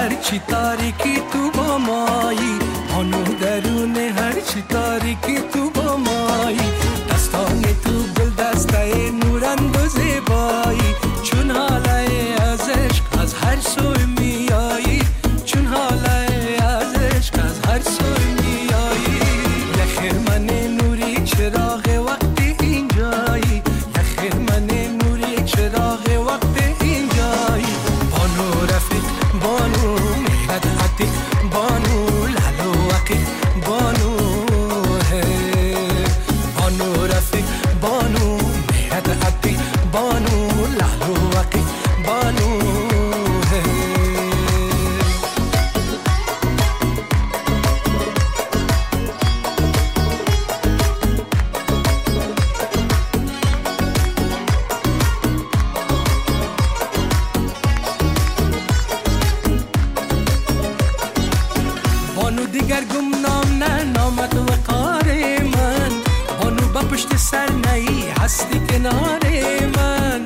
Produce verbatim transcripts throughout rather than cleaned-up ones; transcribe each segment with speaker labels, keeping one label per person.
Speaker 1: هرچی تاریکی تو با مایی، بانو درون هرچی تاریکی تو با مایی، دستان تو گل دسته نورند و زیبایی، چون حاله از عشق از هر سوی میایی، چون حاله از عشق از هر سوی میایی. یخ من نوری چراغ وقتی اینجایی، یخ من نوری چراغ وقتی اینجایی. بانو رفیق بانو میرد عتیق، بانو لالو وقیق، بانو هی بانو رفیق بانو میرد عتیق، بانو لالو وقیق، بانو هی. بانو دیگر گمنام نه نامت وقار من، بانو با پشت سر نهی هستی کنار من.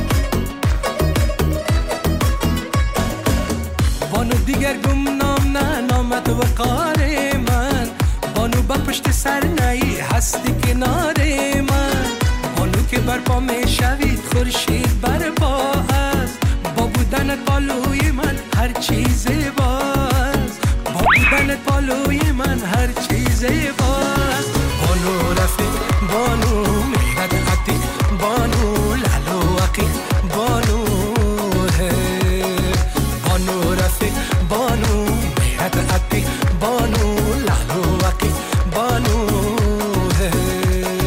Speaker 1: بانو دیگر گمنام نه نامت وقار من، بانو با پشت سر نهی هستی کنار من. بانو که برپا می شوید خورشید برپا است، با بودن پالوی من هر چیز باست، با بودن پالوی من هر چیز باست. بانو رفیق بانو میرد عتیق، بانو لالو وقیق، بانو هی بانو رفیق بانو میرد عتیق، بانو لالو وقیق، بانو هی.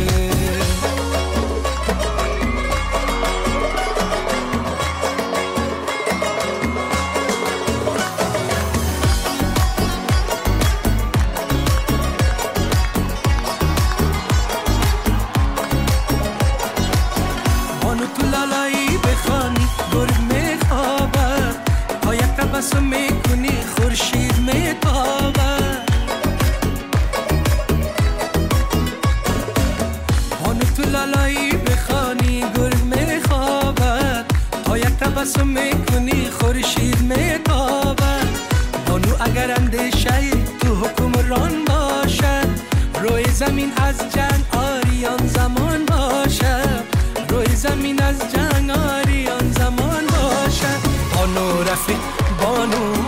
Speaker 1: بانو تو لالایی بخوانی گرگ میخوابد، تا یک تبسم میکنی خورشید میتابد. بانو تو لالایی بخوانی گرگ میخوابد، تا یک تبسم میکنی خورشید میتابد. بانو اگر اندیشه تو حکمران باشد، روی زمین از جنگ آریان زمان باشد، روی زمین از جنگ آریان زمان باشد. بانو رفیق بانو